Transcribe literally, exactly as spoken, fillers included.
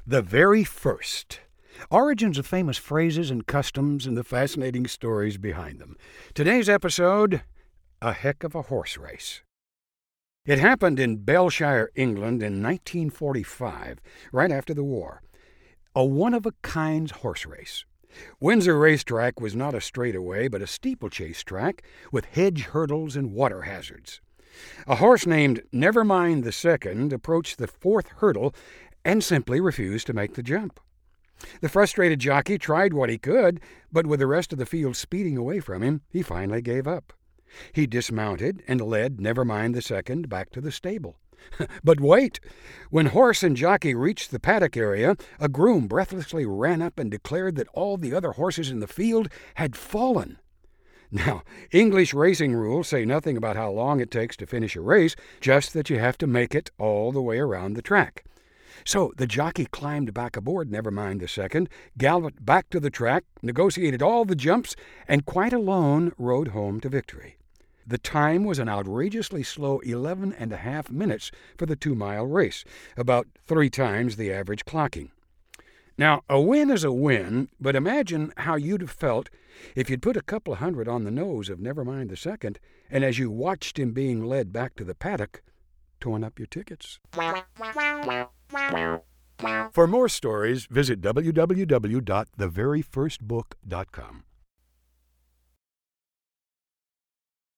The very first. Origins of famous phrases and customs and the fascinating stories behind them. Today's episode, a heck of a horse race. It happened in Belshire, England in nineteen forty-five, right after the war. A one-of-a-kind horse race. Windsor Racetrack was not a straightaway, but a steeplechase track with hedge hurdles and water hazards. A horse named Nevermind the Second approached the fourth hurdle and simply refused to make the jump. The frustrated jockey tried what he could, but with the rest of the field speeding away from him, he finally gave up. He dismounted and led Nevermind the Second back to the stable. But wait! When horse and jockey reached the paddock area, a groom breathlessly ran up and declared that all the other horses in the field had fallen. Now, English racing rules say nothing about how long it takes to finish a race, just that you have to make it all the way around the track. So the jockey climbed back aboard Nevermind the Second, galloped back to the track, negotiated all the jumps, and quite alone rode home to victory. The time was an outrageously slow eleven and a half minutes for the two-mile race, about three times the average clocking. Now, a win is a win, but imagine how you'd have felt if you'd put a couple of hundred on the nose of Nevermind the Second, and as you watched him being led back to the paddock, torn up your tickets. For more stories, visit w w w dot the very first book dot com.